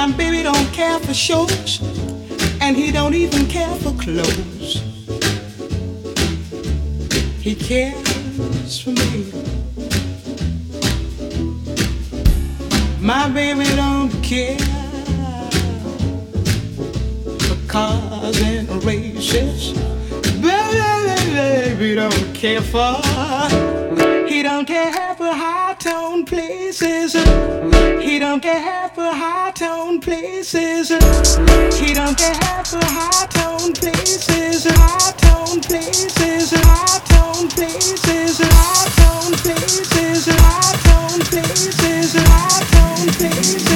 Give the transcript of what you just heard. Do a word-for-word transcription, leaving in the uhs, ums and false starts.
My baby don't care for shows, and he don't even care for clothes. He cares for me. My baby don't care for cars and races. Baby don't care for. He don't care for high-tone places. He don't care for high-tone places. He don't care for high-tone places. High-tone places. High-tone places. High-tone places. High-tone places. High-tone places.